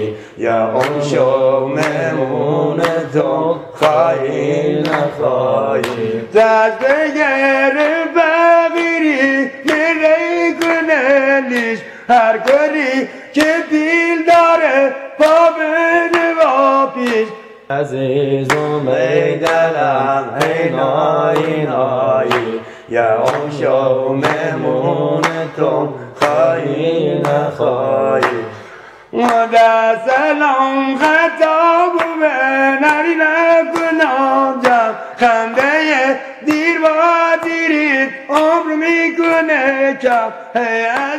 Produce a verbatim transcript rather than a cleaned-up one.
نخواهی یا اون شو مهمون تو خواهی نخواهی دست بگر بگیری میره کنلیش هر کاری که دل داره با بده با پیش عزیزم ای دلم ای نایی نایی یا اون شو مهمون تو خواهی نخواهی و در سلام خطاب به نری نکنم جم خنده دیر با دیرید عمر میکنه کم